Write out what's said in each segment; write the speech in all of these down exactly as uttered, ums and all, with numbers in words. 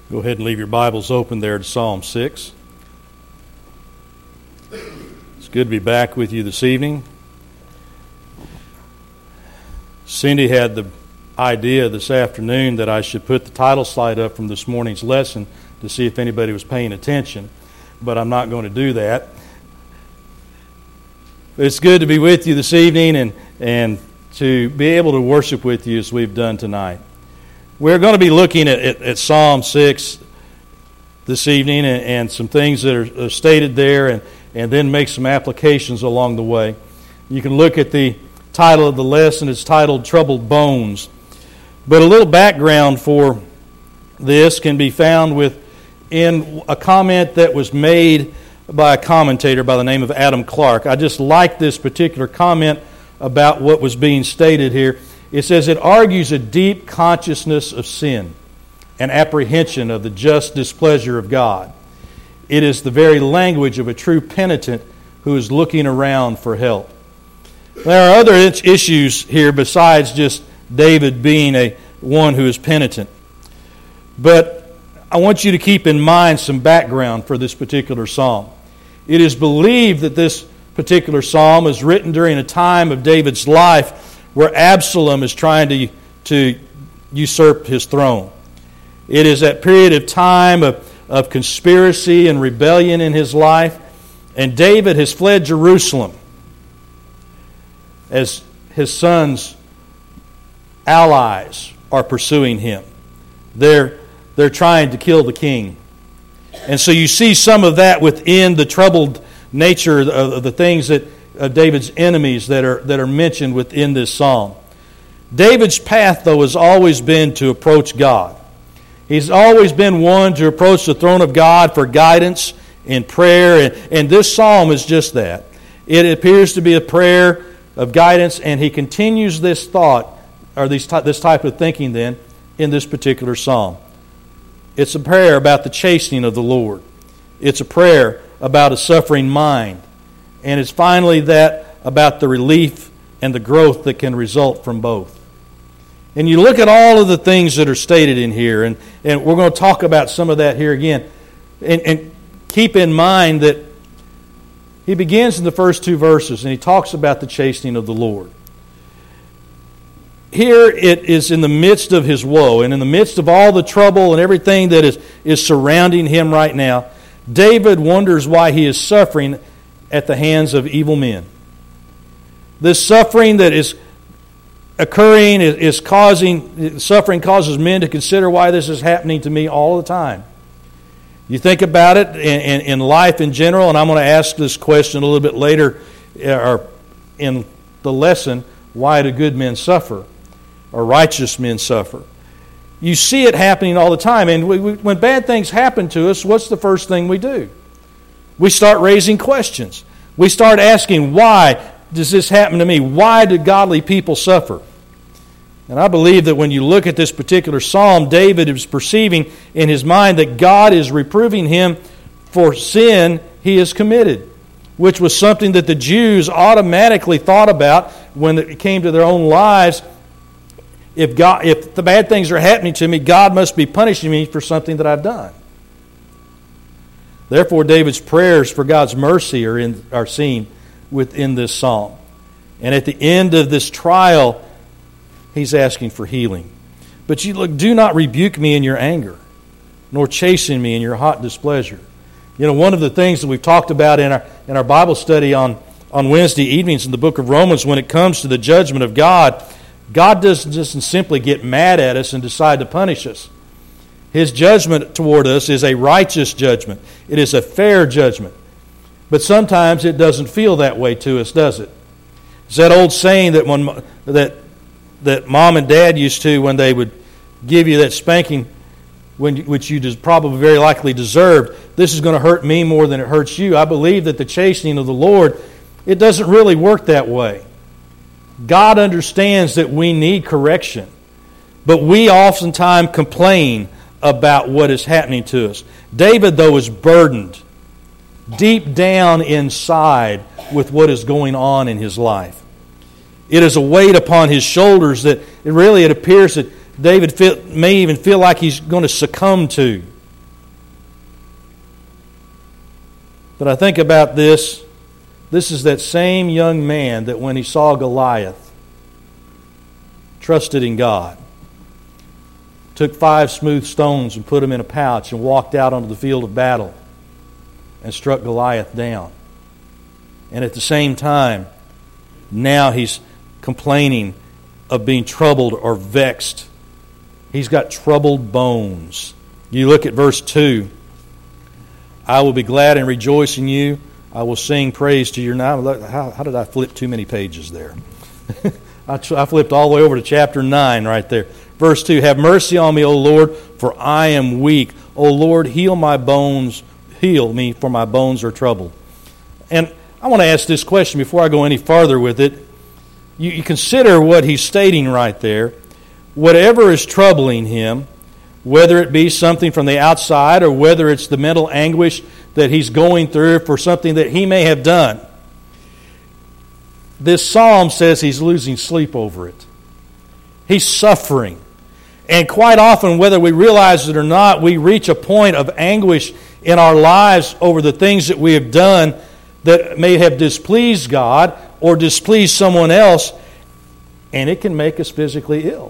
Go ahead and leave your Bibles open there to Psalm six. It's good to be back with you this evening. Cindy had the idea this afternoon that I should put the title slide up from this morning's lesson to see if anybody was paying attention, but I'm not going to do that. But it's good to be with you this evening and, and to be able to worship with you as we've done tonight. We're going to be looking at, at, at Psalm six this evening and, and some things that are, are stated there and, and then make some applications along the way. You can look at the title of the lesson. It's titled Troubled Bones. But a little background for this can be found within a comment that was made by a commentator by the name of Adam Clark. I just like this particular comment about what was being stated here. It says, it argues a deep consciousness of sin and apprehension of the just displeasure of God. It is the very language of a true penitent who is looking around for help. There are other issues here besides just David being a one who is penitent. But I want you to keep in mind some background for this particular psalm. It is believed that this particular psalm is written during a time of David's life where Absalom is trying to, to usurp his throne. It is that period of time of, of conspiracy and rebellion in his life, and David has fled Jerusalem as his son's allies are pursuing him. They're, they're trying to kill the king. And so you see some of that within the troubled nature of, of the things that of David's enemies that are that are mentioned within this psalm. David's path, though, has always been to approach God. He's always been one to approach the throne of God for guidance in prayer, and, and this psalm is just that. It appears to be a prayer of guidance, and he continues this thought, or these, this type of thinking then, in this particular psalm. It's a prayer about the chastening of the Lord. It's a prayer about a suffering mind. And it's finally that about the relief and the growth that can result from both. And you look at all of the things that are stated in here, and, and we're going to talk about some of that here again. And, and keep in mind that he begins in the first two verses, and he talks about the chastening of the Lord. Here it is in the midst of his woe, and in the midst of all the trouble and everything that is, is surrounding him right now, David wonders why he is suffering at the hands of evil men. This suffering that is occurring is, is causing, suffering causes men to consider why this is happening to me all the time. You think about it in, in, in life in general, and I'm going to ask this question a little bit later or in the lesson, why do good men suffer or righteous men suffer? You see it happening all the time, and we, we, when bad things happen to us, what's the first thing we do? We start raising questions. We start asking, why does this happen to me? Why do godly people suffer? And I believe that when you look at this particular psalm, David is perceiving in his mind that God is reproving him for sin he has committed, which was something that the Jews automatically thought about when it came to their own lives. If God, if the bad things are happening to me, God must be punishing me for something that I've done. Therefore, David's prayers for God's mercy are, in, are seen within this psalm. And at the end of this trial, he's asking for healing. But you look, do not rebuke me in your anger, nor chasten me in your hot displeasure. You know, one of the things that we've talked about in our in our Bible study on, on Wednesday evenings in the book of Romans, when it comes to the judgment of God, God doesn't just simply get mad at us and decide to punish us. His judgment toward us is a righteous judgment. It is a fair judgment. But sometimes it doesn't feel that way to us, does it? It's that old saying that when that that mom and dad used to when they would give you that spanking, when which you just probably very likely deserved. This is going to hurt me more than it hurts you. I believe that the chastening of the Lord, it doesn't really work that way. God understands that we need correction, but we oftentimes complain about what is happening to us. David, though, is burdened deep down inside with what is going on in his life. It is a weight upon his shoulders that it really it appears that David feel, may even feel like he's going to succumb to. But I think about this. This is that same young man that when he saw Goliath, trusted in God, took five smooth stones and put them in a pouch and walked out onto the field of battle and struck Goliath down. And at the same time, now he's complaining of being troubled or vexed. He's got troubled bones. You look at verse two. I will be glad and rejoice in you. I will sing praise to your name. How, how did I flip too many pages there? I, I flipped all the way over to chapter nine right there. Verse two, have mercy on me, O Lord, for I am weak. O Lord, heal my bones. Heal me, for my bones are troubled. And I want to ask this question before I go any farther with it. You, you consider what he's stating right there. Whatever is troubling him, whether it be something from the outside or whether it's the mental anguish that he's going through for something that he may have done, this psalm says he's losing sleep over it. He's suffering. And quite often, whether we realize it or not, we reach a point of anguish in our lives over the things that we have done that may have displeased God or displeased someone else, and it can make us physically ill.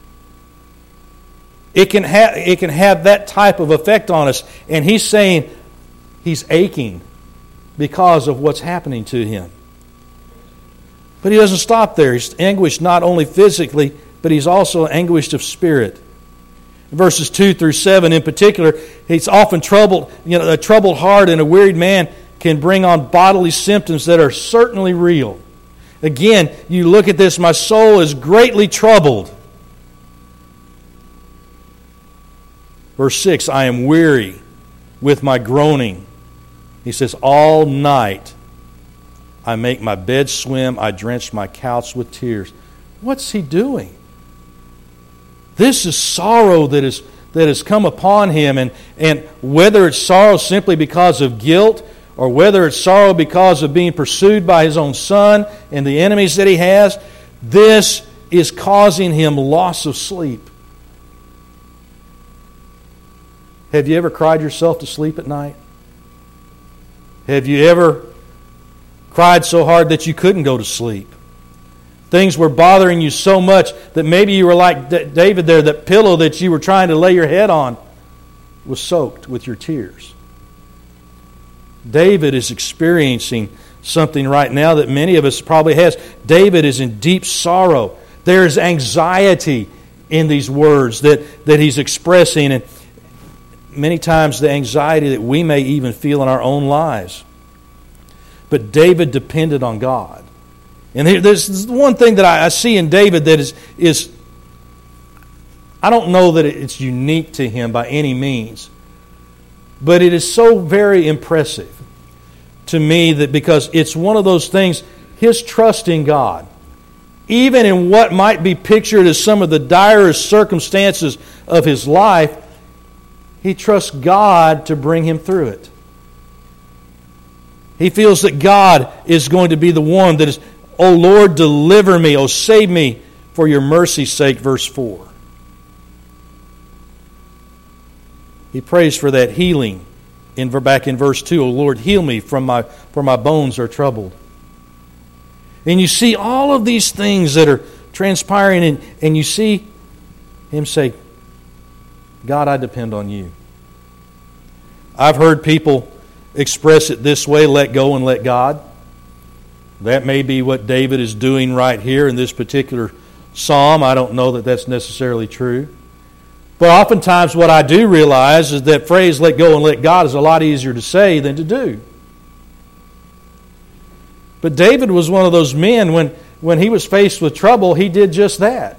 It can have it can have that type of effect on us. And he's saying he's aching because of what's happening to him. But he doesn't stop there. He's anguished not only physically, but he's also anguished of spirit. Verses two through seven in particular, he's often troubled. You know, a troubled heart and a wearied man can bring on bodily symptoms that are certainly real. Again, you look at this, my soul is greatly troubled. Verse six, I am weary with my groaning. He says, all night I make my bed swim, I drench my couch with tears. What's he doing? This is sorrow that is that has come upon him, and, and whether it's sorrow simply because of guilt, or whether it's sorrow because of being pursued by his own son and the enemies that he has, this is causing him loss of sleep. Have you ever cried yourself to sleep at night? Have you ever cried so hard that you couldn't go to sleep? Things were bothering you so much that maybe you were like David there, that pillow that you were trying to lay your head on was soaked with your tears. David is experiencing something right now that many of us probably has. David is in deep sorrow. There is anxiety in these words that, that he's expressing, and many times the anxiety that we may even feel in our own lives. But David depended on God. And there's one thing that I see in David that is, is I don't know that it's unique to him by any means, but it is so very impressive to me that because it's one of those things, his trust in God, even in what might be pictured as some of the direst circumstances of his life, he trusts God to bring him through it. He feels that God is going to be the one that is, O Lord, deliver me, O save me for your mercy's sake, verse four. He prays for that healing in back in verse two. O Lord, heal me from my for my bones are troubled. And you see all of these things that are transpiring, and, and you see him say, God, I depend on you. I've heard people express it this way, let go and let God. That may be what David is doing right here in this particular psalm. I don't know that that's necessarily true. But oftentimes what I do realize is that phrase, let go and let God, is a lot easier to say than to do. But David was one of those men, when, when he was faced with trouble, he did just that.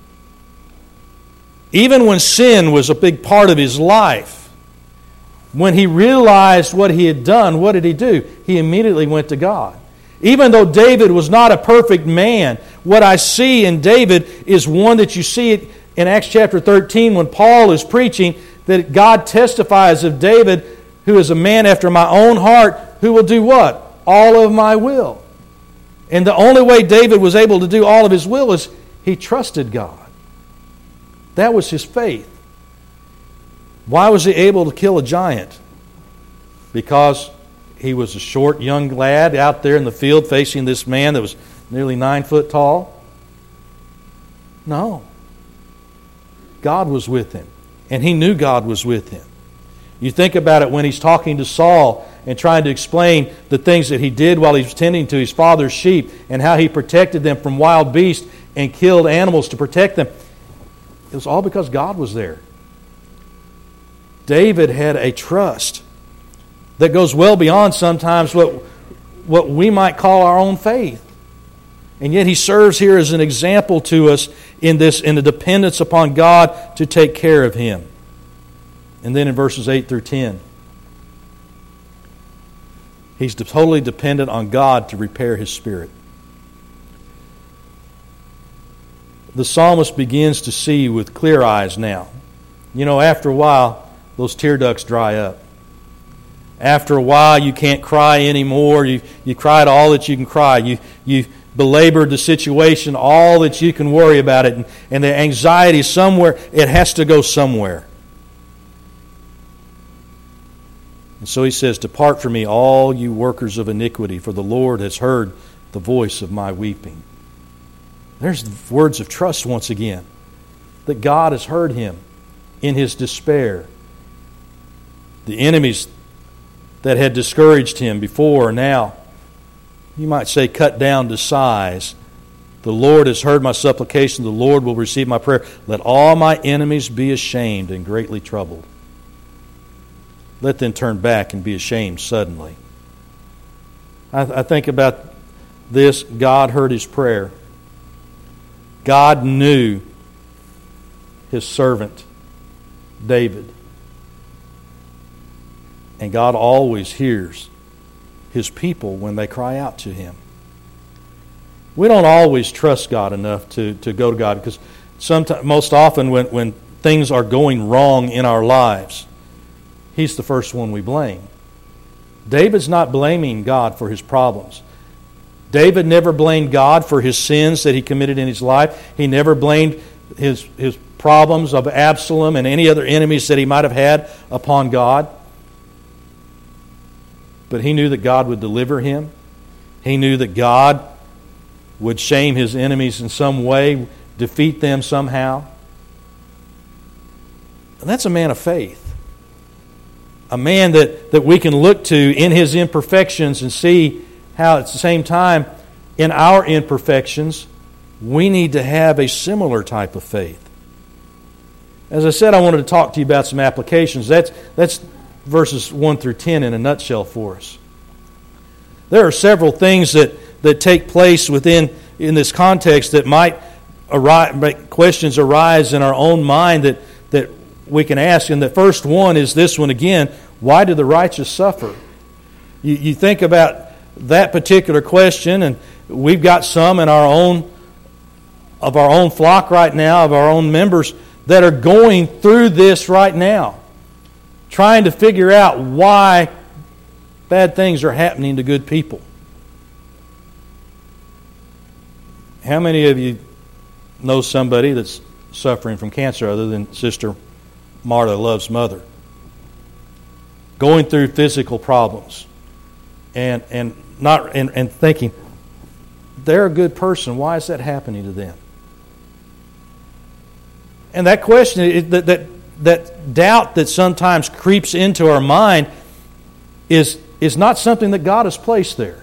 Even when sin was a big part of his life, when he realized what he had done, what did he do? He immediately went to God. Even though David was not a perfect man, what I see in David is one that you see it in Acts chapter thirteen when Paul is preaching, that God testifies of David, who is a man after my own heart, who will do what? All of my will. And the only way David was able to do all of his will is he trusted God. That was his faith. Why was he able to kill a giant? Because he was a short young lad out there in the field facing this man that was nearly nine foot tall? No. God was with him, and he knew God was with him. You think about it when he's talking to Saul and trying to explain the things that he did while he was tending to his father's sheep and how he protected them from wild beasts and killed animals to protect them. It was all because God was there. David had a trust that goes well beyond sometimes what, what we might call our own faith. And yet he serves here as an example to us in this, in the dependence upon God to take care of him. And then in verses eight through ten, he's totally dependent on God to repair his spirit. The psalmist begins to see with clear eyes now. You know, after a while, those tear ducts dry up. After a while, you can't cry anymore. You you cried all that you can cry. You you belabored the situation, all that you can worry about it. And, and the anxiety somewhere, it has to go somewhere. And so he says, "Depart from me, all you workers of iniquity, for the Lord has heard the voice of my weeping." There's the words of trust once again, that God has heard him in his despair. The enemies that had discouraged him before are now, you might say, cut down to size. The Lord has heard my supplication. The Lord will receive my prayer. Let all my enemies be ashamed and greatly troubled. Let them turn back and be ashamed suddenly. I, I think about this. God heard his prayer. God knew his servant, David. And God always hears his people when they cry out to him. We don't always trust God enough to, to go to God, because sometimes, most often when, when things are going wrong in our lives, he's the first one we blame. David's not blaming God for his problems. David never blamed God for his sins that he committed in his life. He never blamed his, his problems of Absalom and any other enemies that he might have had upon God. But he knew that God would deliver him. He knew that God would shame his enemies in some way, defeat them somehow. And that's a man of faith. A man that, that we can look to in his imperfections and see how at the same time, in our imperfections, we need to have a similar type of faith. As I said, I wanted to talk to you about some applications. That's, that's verses one through ten in a nutshell for us. There are several things that, that take place within in this context that might arise, make questions arise in our own mind that, that we can ask. And the first one is this one again: why do the righteous suffer? You, you think about that particular question, and we've got some in our own of our own flock right now, of our own members that are going through this right now, trying to figure out why bad things are happening to good people. How many of you know somebody that's suffering from cancer other than Sister Marta Love's mother? Going through physical problems and and not and, and thinking, they're a good person. Why is that happening to them? And that question, that that that doubt that sometimes creeps into our mind is, is not something that God has placed there.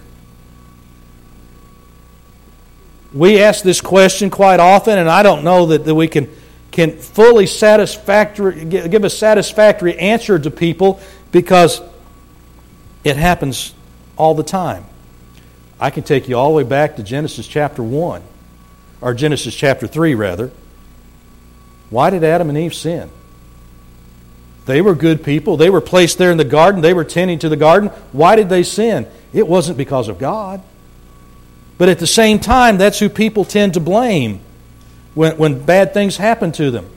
We ask this question quite often, and I don't know that, that we can, can fully satisfactory, give a satisfactory answer to people, because it happens all the time. I can take you all the way back to Genesis chapter one, or Genesis chapter three, rather. Why did Adam and Eve sin? They were good people. They were placed there in the garden. They were tending to the garden. Why did they sin? It wasn't because of God. But at the same time, that's who people tend to blame when, when bad things happen to them.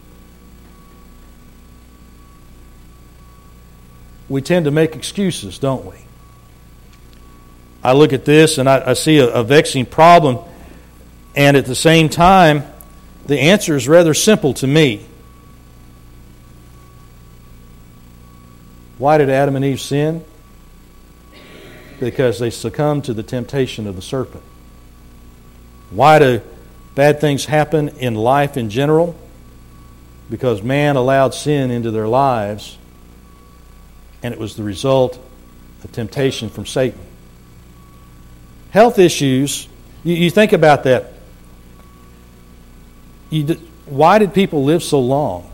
We tend to make excuses, don't we? I look at this and I, I see a, a vexing problem, and at the same time, the answer is rather simple to me. Why did Adam and Eve sin? Because they succumbed to the temptation of the serpent. Why do bad things happen in life in general? Because man allowed sin into their lives, and it was the result of temptation from Satan. Health issues, you, you think about that. You, why did people live so long?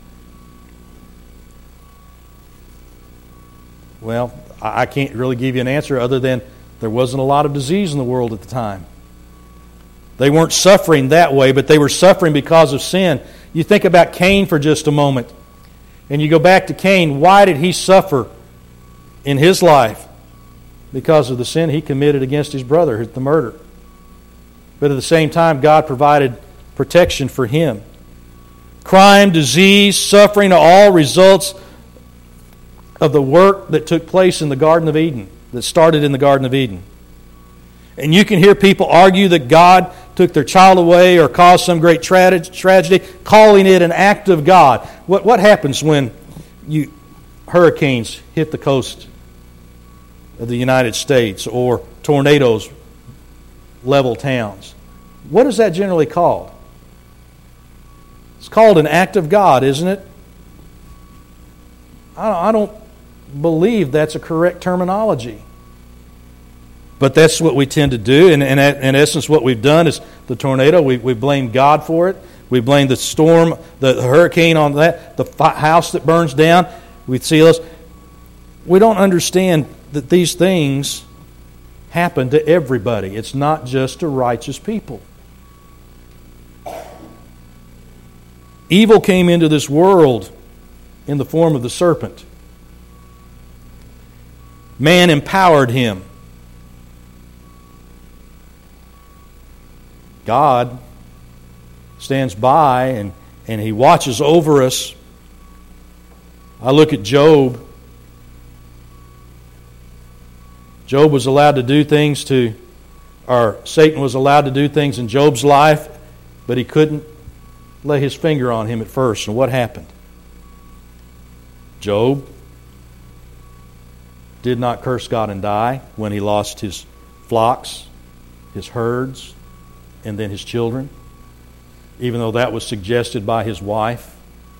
Well, I can't really give you an answer other than there wasn't a lot of disease in the world at the time. They weren't suffering that way, but they were suffering because of sin. You think about Cain for just a moment, and you go back to Cain. Why did he suffer in his life? Because of the sin he committed against his brother, the murder. But at the same time, God provided protection for him. Crime, disease, suffering are all results of the work that took place in the Garden of Eden, that started in the Garden of Eden. And you can hear people argue that God took their child away or caused some great tra- tragedy, calling it an act of God. What, what happens when you hurricanes hit the coast of the United States or tornadoes level towns? What is that generally called? It's called an act of God, isn't it? I don't, I don't believe that's a correct terminology. But that's what we tend to do. And, and in essence, what we've done is the tornado, we, we blame God for it. We blame the storm, the hurricane on that, the house that burns down. We see those. We don't understand that these things happen to everybody. It's not just to righteous people. Evil came into this world in the form of the serpent. Man empowered him. God stands by and, and He watches over us. I look at Job. Job was allowed to do things to, or Satan was allowed to do things in Job's life, but he couldn't lay his finger on him at first. And what happened? Job did not curse God and die when he lost his flocks, his herds, and then his children, even though that was suggested by his wife.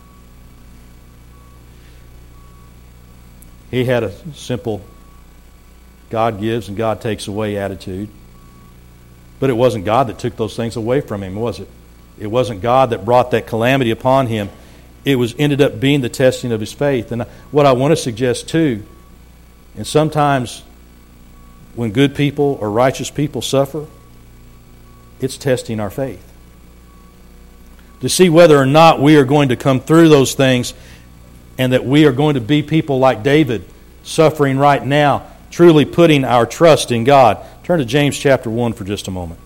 He had a simple God gives and God takes away attitude. But it wasn't God that took those things away from him, was it? It wasn't God that brought that calamity upon him. It was ended up being the testing of his faith. And what I want to suggest too, and sometimes when good people or righteous people suffer, it's testing our faith. To see whether or not we are going to come through those things and that we are going to be people like David, suffering right now, truly putting our trust in God. Turn to James chapter one for just a moment.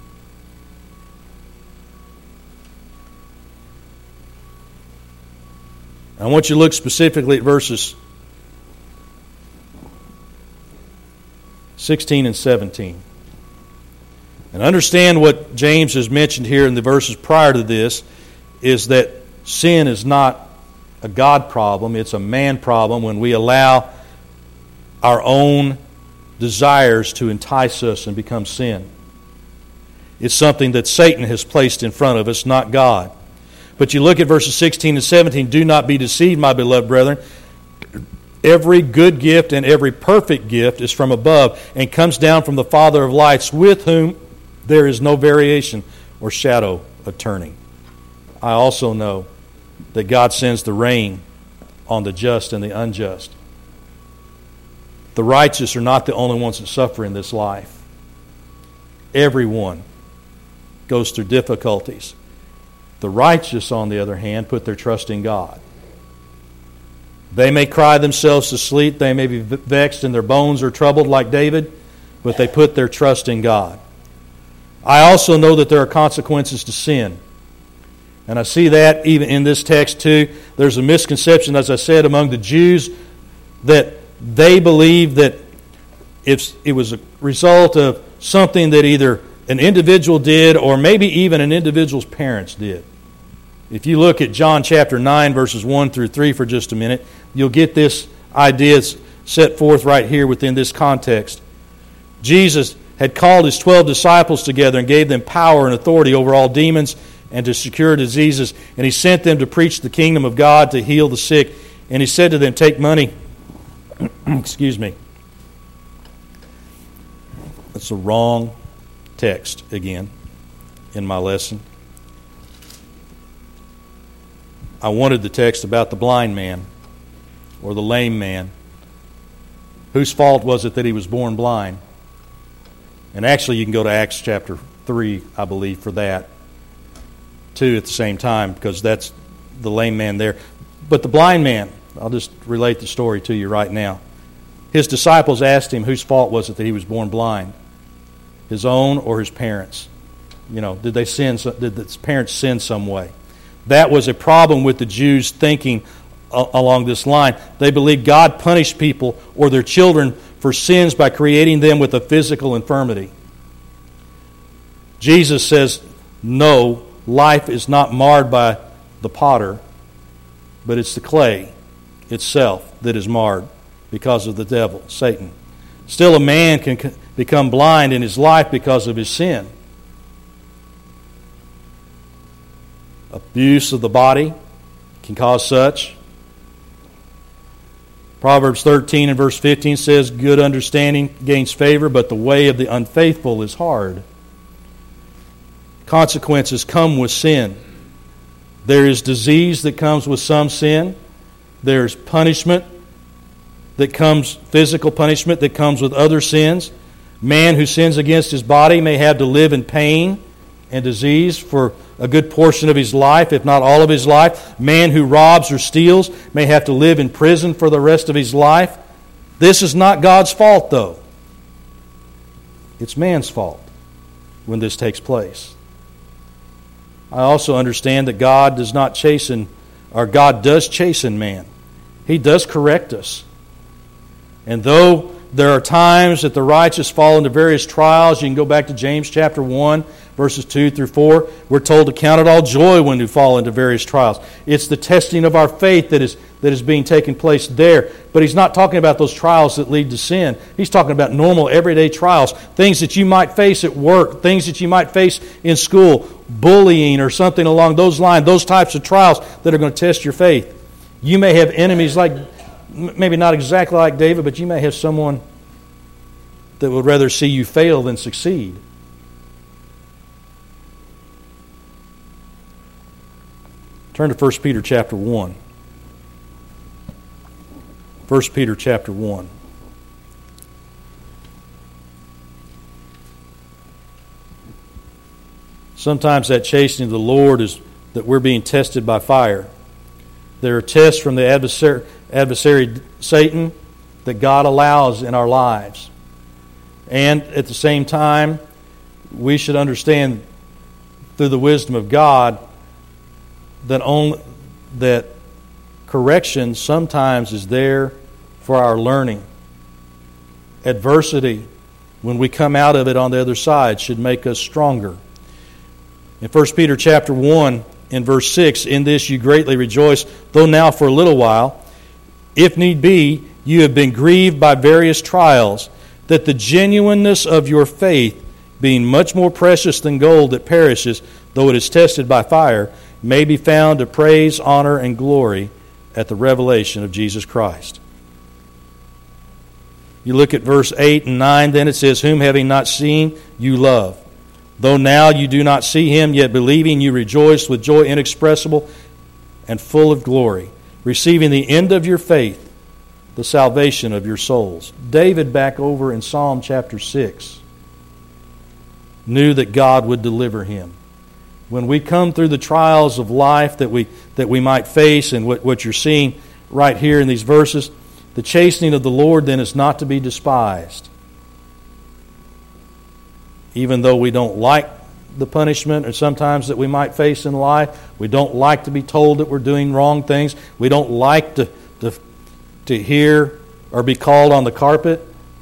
I want you to look specifically at verses sixteen and seventeen. And understand what James has mentioned here in the verses prior to this is that sin is not a God problem, it's a man problem when we allow our own desires to entice us and become sin. It's something that Satan has placed in front of us, not God. But you look at verses sixteen and seventeen, do not be deceived, my beloved brethren. Every good gift and every perfect gift is from above and comes down from the Father of lights, with whom there is no variation or shadow of turning. I also know that God sends the rain on the just and the unjust. The righteous are not the only ones that suffer in this life. Everyone goes through difficulties. The righteous, on the other hand, put their trust in God. They may cry themselves to sleep, they may be vexed and their bones are troubled like David, but they put their trust in God. I also know that there are consequences to sin. And I see that even in this text too. There's a misconception, as I said, among the Jews that they believe that if it was a result of something that either an individual did or maybe even an individual's parents did. If you look at John chapter nine, verses one through three for just a minute, you'll get this idea set forth right here within this context. Jesus had called his twelve disciples together and gave them power and authority over all demons and to secure diseases. And he sent them to preach the kingdom of God, to heal the sick. And he said to them, take money. Excuse me. That's the wrong text again in my lesson. I wanted the text about the blind man or the lame man. Whose fault was it that he was born blind? And actually you can go to Acts chapter three, I believe, for that too at the same time, because that's the lame man there. But the blind man, I'll just relate the story to you right now. His disciples asked him whose fault was it that he was born blind? His own or his parents? You know, did they sin? Did his parents sin some way? That was a problem with the Jews thinking along this line. They believed God punished people or their children for sins by creating them with a physical infirmity. Jesus says, no, life is not marred by the potter, but it's the clay itself that is marred because of the devil, Satan. Still, a man can become blind in his life because of his sin. Abuse of the body can cause such. Proverbs thirteen and verse fifteen says, good understanding gains favor, but the way of the unfaithful is hard. Consequences come with sin. There is disease that comes with some sin. There's punishment that comes, physical punishment that comes with other sins. Man who sins against his body may have to live in pain and disease for a good portion of his life, if not all of his life. Man who robs or steals may have to live in prison for the rest of his life. This is not God's fault, though. It's man's fault when this takes place. I also understand that God does not chasten, or God does chasten man. He does correct us. And though there are times that the righteous fall into various trials, you can go back to James chapter one, verses two through four. We're told to count it all joy when we fall into various trials. It's the testing of our faith that is that is being taken place there. But he's not talking about those trials that lead to sin. He's talking about normal, everyday trials, things that you might face at work, things that you might face in school, bullying or something along those lines, those types of trials that are going to test your faith. You may have enemies like, maybe not exactly like David, but you may have someone that would rather see you fail than succeed. Turn to First Peter chapter one. First Peter chapter one. Sometimes that chastening of the Lord is that we're being tested by fire. There are tests from the adversary, adversary Satan that God allows in our lives. And at the same time, we should understand through the wisdom of God that only that correction sometimes is there for our learning. Adversity, when we come out of it on the other side, should make us stronger. In First Peter chapter one, in verse six, in this you greatly rejoice, though now for a little while, if need be, you have been grieved by various trials, that the genuineness of your faith, being much more precious than gold that perishes, though it is tested by fire, may be found to praise, honor, and glory at the revelation of Jesus Christ. You look at verse eight and nine, then it says, whom having not seen, you love. Though now you do not see him, yet believing you rejoice with joy inexpressible and full of glory, receiving the end of your faith, the salvation of your souls. David, back over in Psalm chapter six, knew that God would deliver him. When we come through the trials of life that we that we might face, and what, what you're seeing right here in these verses, the chastening of the Lord then is not to be despised. Even though we don't like the punishment or sometimes that we might face in life, we don't like to be told that we're doing wrong things, we don't like to, to, to hear or be called on the carpet.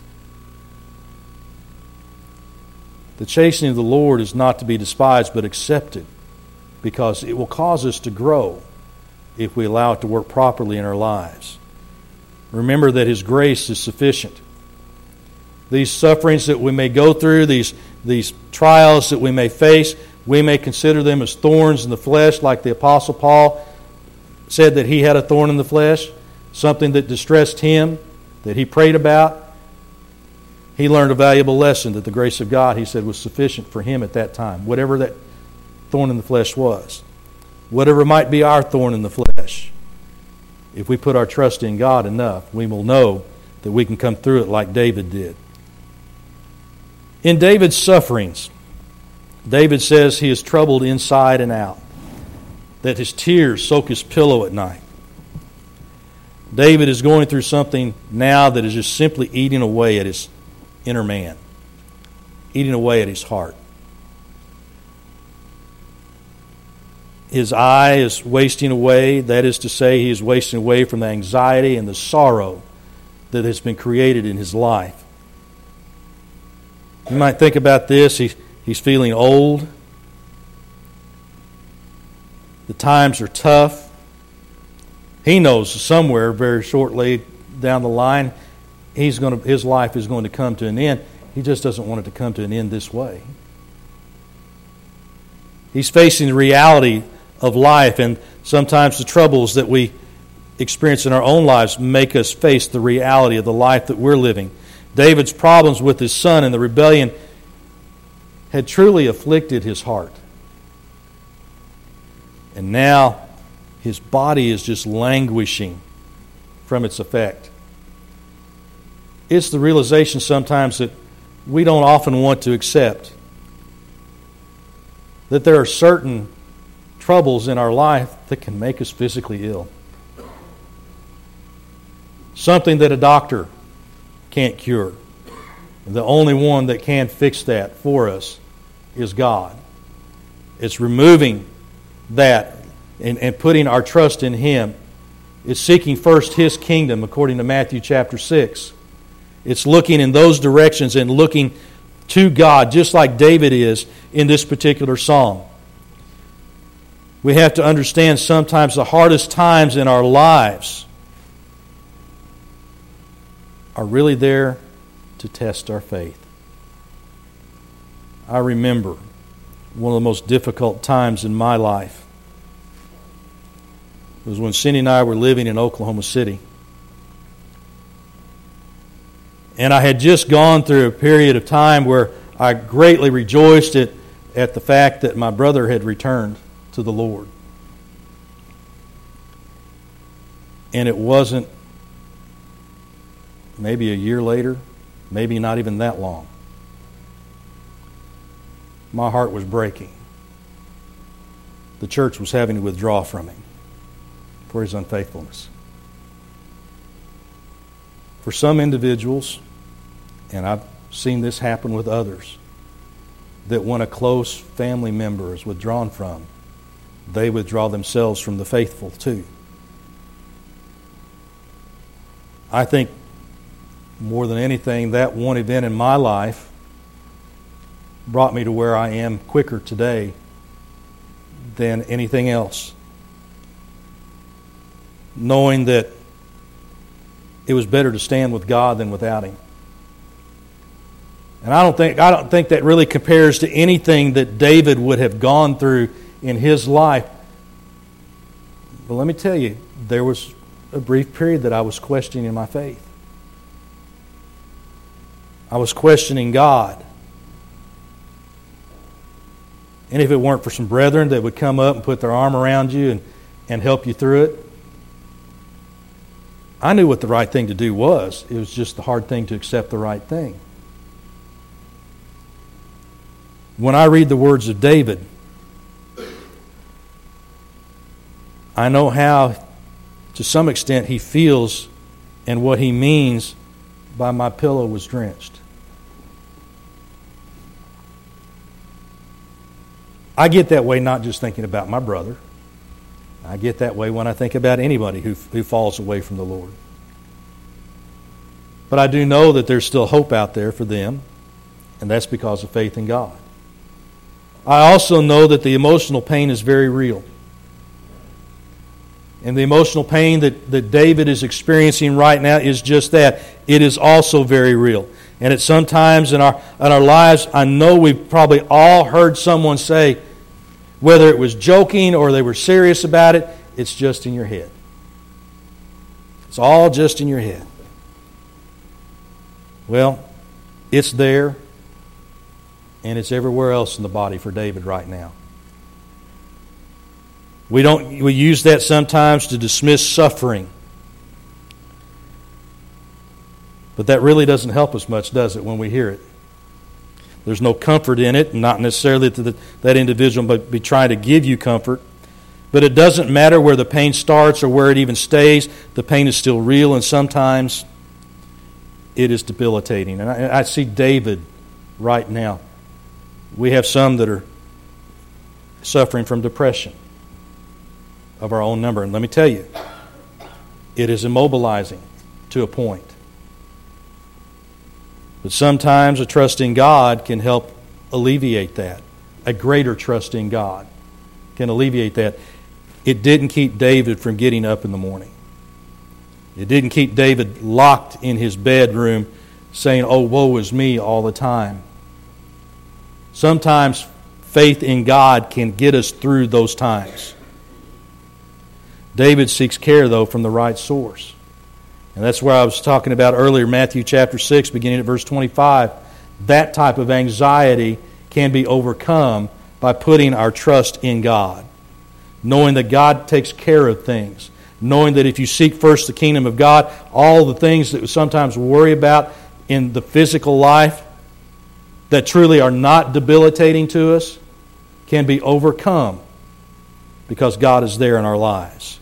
The chastening of the Lord is not to be despised but accepted, because it will cause us to grow if we allow it to work properly in our lives. Remember that His grace is sufficient. these sufferings that we may go through, these, these trials that we may face, we may consider them as thorns in the flesh, like the Apostle Paul said that he had a thorn in the flesh, something that distressed him, that he prayed about. He learned a valuable lesson that the grace of God, he said, was sufficient for him at that time, whatever that thorn in the flesh was. Whatever might be our thorn in the flesh, if we put our trust in God enough, we will know that we can come through it like David did. In David's sufferings, David says he is troubled inside and out, that his tears soak his pillow at night. David is going through something now that is just simply eating away at his inner man, eating away at his heart. His eye is wasting away. That is to say, he is wasting away from the anxiety and the sorrow that has been created in his life. You might think about this. He's, he's feeling old. The times are tough. He knows somewhere very shortly down the line, he's going to, his life is going to come to an end. He just doesn't want it to come to an end this way. He's facing the reality of life, and sometimes the troubles that we experience in our own lives make us face the reality of the life that we're living. David's problems with his son and the rebellion had truly afflicted his heart. And now his body is just languishing from its effect. It's the realization sometimes that we don't often want to accept, that there are certain troubles in our life that can make us physically ill. Something that a doctor can't cure. The only one that can fix that for us is God. It's removing that and, and putting our trust in Him. It's seeking first His kingdom, according to Matthew chapter six. It's looking in those directions and looking to God, just like David is in this particular psalm. We have to understand sometimes the hardest times in our lives are really there to test our faith. I remember one of the most difficult times in my life. It was when Cindy and I were living in Oklahoma City. And I had just gone through a period of time where I greatly rejoiced at, at the fact that my brother had returned to the Lord. And it wasn't maybe a year later, maybe not even that long. My heart was breaking. The church was having to withdraw from him for his unfaithfulness. For some individuals, and I've seen this happen with others, that when a close family member is withdrawn from, they withdraw themselves from the faithful too. I think more than anything, that one event in my life brought me to where I am quicker today than anything else. Knowing that it was better to stand with God than without Him. And I don't think I don't think that really compares to anything that David would have gone through in his life. But let me tell you, there was a brief period that I was questioning my faith. I was questioning God. And if it weren't for some brethren that would come up and put their arm around you and, and help you through it, I knew what the right thing to do was. It was just the hard thing to accept the right thing. When I read the words of David, I know how, to some extent, he feels and what he means by "my pillow was drenched." I get that way not just thinking about my brother. I get that way when I think about anybody who, who falls away from the Lord. But I do know that there's still hope out there for them, and that's because of faith in God. I also know that the emotional pain is very real. And the emotional pain that, that David is experiencing right now is just that. It is also very real. And at some times in our, in our lives, I know we've probably all heard someone say, whether it was joking or they were serious about it, it's just in your head. It's all just in your head. Well, it's there, and it's everywhere else in the body for David right now. We don't. We use that sometimes to dismiss suffering. But that really doesn't help us much, does it, when we hear it? There's no comfort in it, not necessarily that that individual but be trying to give you comfort. But it doesn't matter where the pain starts or where it even stays. The pain is still real, and sometimes it is debilitating. And I, I see David right now. We have some that are suffering from depression of our own number. And let me tell you, it is immobilizing to a point. But sometimes a trust in God can help alleviate that. A greater trust in God can alleviate that. It didn't keep David from getting up in the morning. It didn't keep David locked in his bedroom saying, "Oh, woe is me," all the time. Sometimes faith in God can get us through those times. David seeks care, though, from the right source. And that's where I was talking about earlier, Matthew chapter six, beginning at verse twenty-five. That type of anxiety can be overcome by putting our trust in God. Knowing that God takes care of things. Knowing that if you seek first the kingdom of God, all the things that we sometimes worry about in the physical life that truly are not debilitating to us can be overcome because God is there in our lives.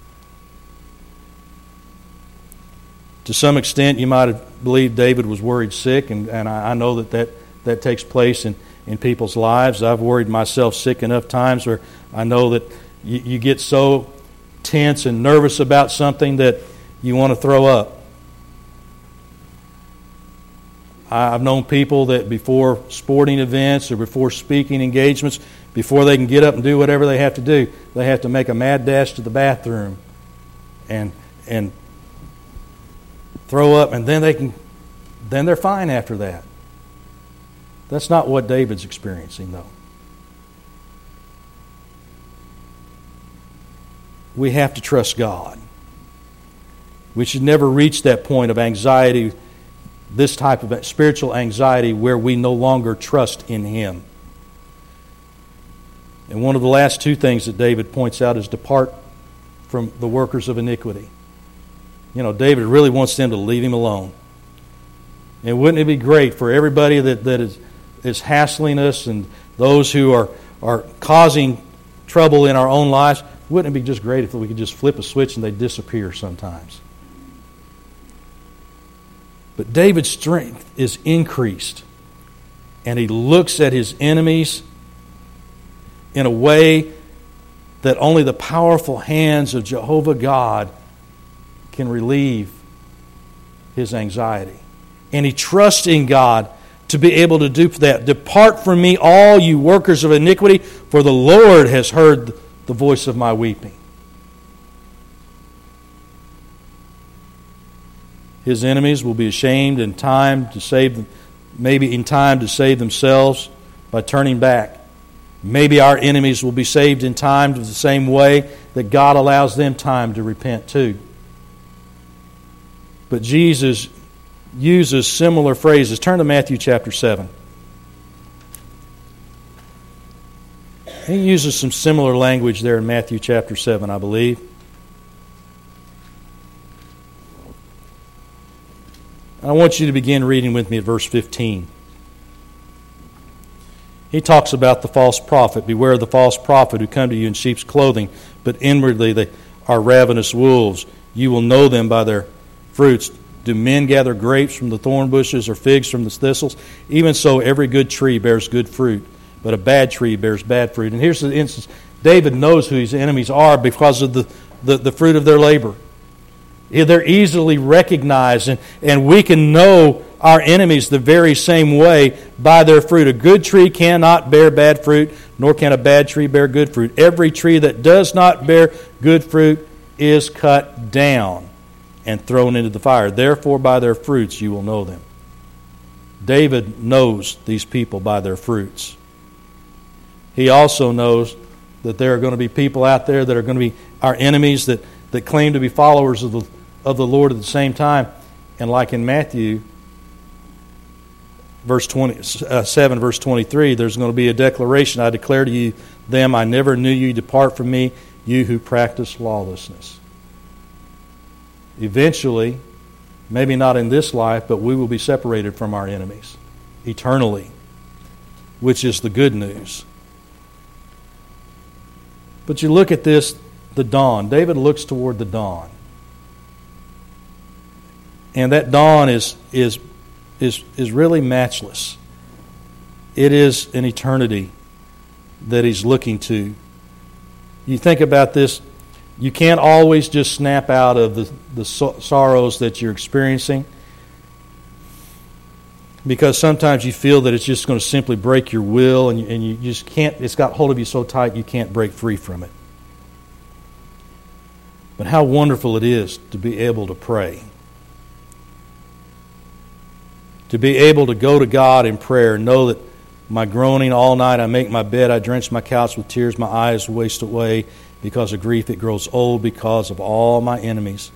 To some extent, you might have believed David was worried sick, and, and I, I know that, that that takes place in, in people's lives. I've worried myself sick enough times where I know that you, you get so tense and nervous about something that you want to throw up. I've known people that before sporting events or before speaking engagements, before they can get up and do whatever they have to do, they have to make a mad dash to the bathroom and and throw up, and then they can then they're fine after that. That's not what David's experiencing, though. We have to trust God. We should never reach that point of anxiety, this type of spiritual anxiety where we no longer trust in Him. And one of the last two things that David points out is depart from the workers of iniquity. You know, David really wants them to leave him alone. And wouldn't it be great for everybody that, that is, is hassling us and those who are, are causing trouble in our own lives, wouldn't it be just great if we could just flip a switch and they disappear sometimes? But David's strength is increased, and he looks at his enemies in a way that only the powerful hands of Jehovah God can relieve his anxiety. And he trusts in God to be able to do that. Depart from me, all you workers of iniquity, for the Lord has heard the voice of my weeping. His enemies will be ashamed in time to save, maybe in time to save themselves by turning back. Maybe our enemies will be saved in time to the same way that God allows them time to repent too. But Jesus uses similar phrases. Turn to Matthew chapter seven. He uses some similar language there in Matthew chapter seven, I believe. I want you to begin reading with me at verse fifteen. He talks about the false prophet. Beware of the false prophet who come to you in sheep's clothing, but inwardly they are ravenous wolves. You will know them by their fruits. Do men gather grapes from the thorn bushes or figs from the thistles? Even so, every good tree bears good fruit, but a bad tree bears bad fruit. And here's the instance. David knows who his enemies are because of the, the, the fruit of their labor. They're easily recognized, and, and we can know our enemies the very same way by their fruit. A good tree cannot bear bad fruit, nor can a bad tree bear good fruit. Every tree that does not bear good fruit is cut down and thrown into the fire. Therefore, by their fruits you will know them. David knows these people by their fruits. He also knows that there are going to be people out there that are going to be our enemies that, that claim to be followers of the, of the Lord at the same time. And like in Matthew verse twenty, uh, seven, verse twenty-three, there's going to be a declaration, I declare to you them, I never knew you, depart from me, you who practice lawlessness. Eventually, maybe not in this life, but we will be separated from our enemies eternally, which is the good news. But you look at this, the dawn. David looks toward the dawn. And that dawn is is is is really matchless. It is an eternity that he's looking to. You think about this, you can't always just snap out of the, the so- sorrows that you're experiencing, because sometimes you feel that it's just going to simply break your will, and you, and you just can't, it's got hold of you so tight you can't break free from it. But how wonderful it is to be able to pray. To be able to go to God in prayer, know that my groaning all night, I make my bed, I drench my couch with tears, my eyes waste away because of grief, it grows old because of all my enemies.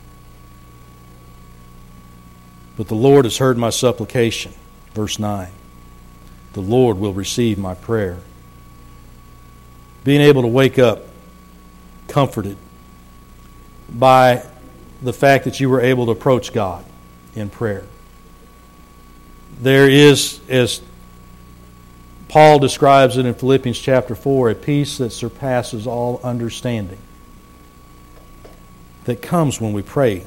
But the Lord has heard my supplication. Verse nine. The Lord will receive my prayer. Being able to wake up comforted by the fact that you were able to approach God in prayer. There is, as Paul describes it in Philippians chapter four, a peace that surpasses all understanding that comes when we pray.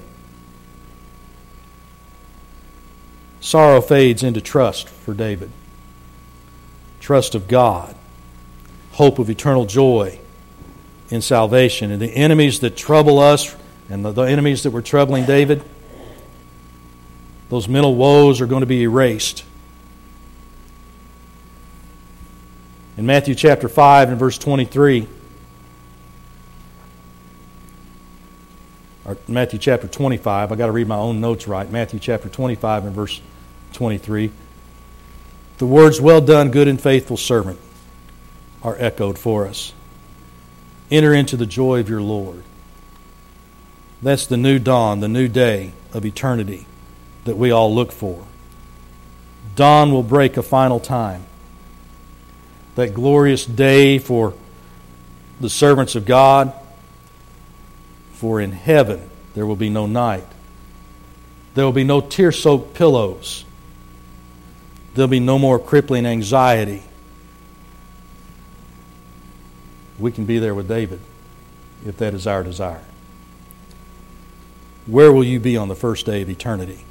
Sorrow fades into trust for David. Trust of God. Hope of eternal joy in salvation. And the enemies that trouble us, and the, the enemies that were troubling David, those mental woes are going to be erased. In Matthew chapter five and verse twenty-three, or Matthew chapter twenty-five, I've got to read my own notes right. Matthew chapter twenty-five and verse twenty-three. The words, well done, good and faithful servant, are echoed for us. Enter into the joy of your Lord. That's the new dawn, the new day of eternity that we all look for. Dawn will break a final time. That glorious day for the servants of God. For in heaven there will be no night. There will be no tear-soaked pillows. There will be no more crippling anxiety. We can be there with David if that is our desire. Where will you be on the first day of eternity?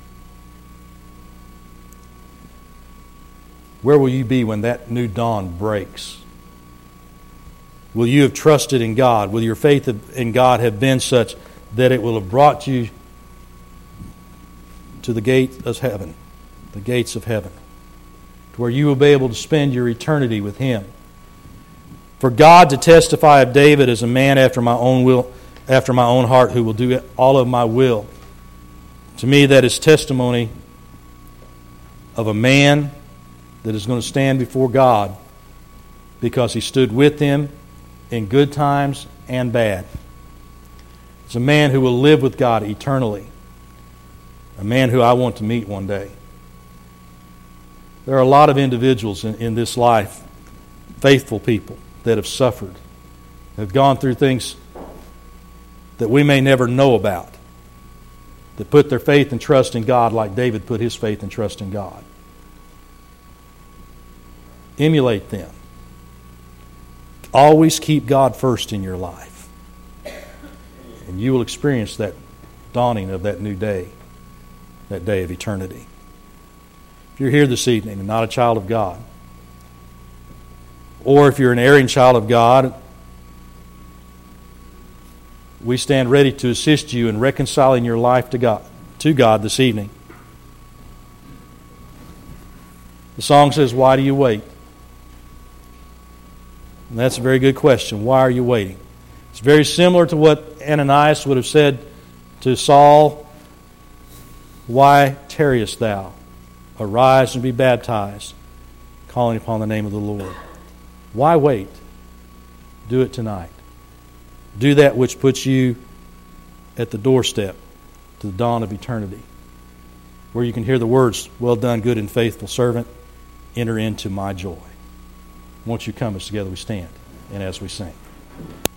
Where will you be when that new dawn breaks? Will you have trusted in God? Will your faith in God have been such that it will have brought you to the gate of heaven, the gates of heaven, to where you will be able to spend your eternity with Him? For God to testify of David as a man after my own will, after my own heart, who will do all of my will. To me, that is testimony of a man that is going to stand before God because he stood with Him in good times and bad. It's a man who will live with God eternally. A man who I want to meet one day. There are a lot of individuals in, in this life, faithful people, that have suffered, have gone through things that we may never know about, that put their faith and trust in God like David put his faith and trust in God. Emulate them. Always keep God first in your life. And you will experience that dawning of that new day, that day of eternity. If you're here this evening and not a child of God, or if you're an erring child of God, we stand ready to assist you in reconciling your life to God, to God this evening. The song says, why do you wait? And that's a very good question. Why are you waiting? It's very similar to what Ananias would have said to Saul, why tarriest thou, arise and be baptized, calling upon the name of the Lord. Why wait? Do it tonight. Do that which puts you at the doorstep to the dawn of eternity, where you can hear the words, well done, good and faithful servant, enter into my joy. Won't you come as together we stand and as we sing.